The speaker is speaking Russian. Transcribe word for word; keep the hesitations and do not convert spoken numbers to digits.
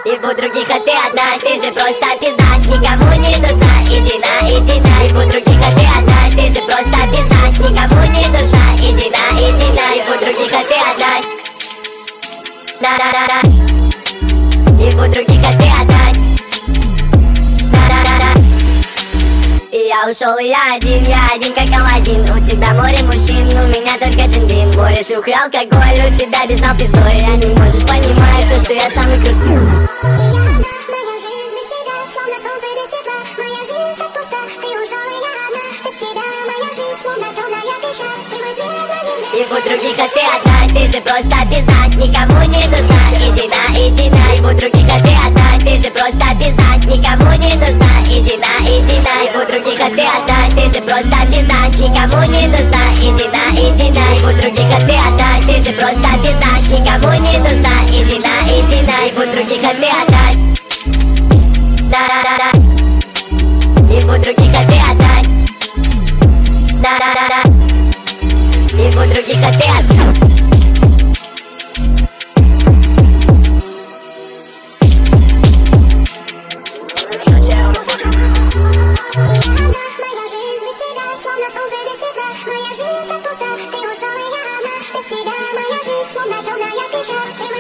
И у других, а ты одна, ты же просто пизда, никому не нужна. Иди на, иди на, и у других, а ты одна, ты же просто пизда, никому не нужна. Иди на, иди на, и у других, а ты одна. На-на-на-на. И у других, а ты одна. На-на-на-на. И я ушел, и я один, я один как Аладдин. У тебя море мужчин, у меня только джинбин. Море шлюх и алкоголь, у тебя бездна пиздой. А не можешь понимать то, что я самый крутой. И у других, а ты одна, ты же просто пизда, никому не нужна. Иди на, иди на, и у других, а ты одна, ты же просто пизда, никому не нужна. Иди на, иди на, и у других, а ты одна, ты же просто пизда, никому не нужна. Иди на, иди на, и у других, а ты одна, ты же просто пизда, никому не нужна. Иди на, иди на, и у других, а ты одна. Да-да-да-да. И у других, а ты одна. Да-да-да-да. И у других, а ты одна. Моя жизнь без тебя, словно солнце без тепла. Моя жизнь так пуста, ты ушел, и я одна. Без тебя моя жизнь, словно темная печаль.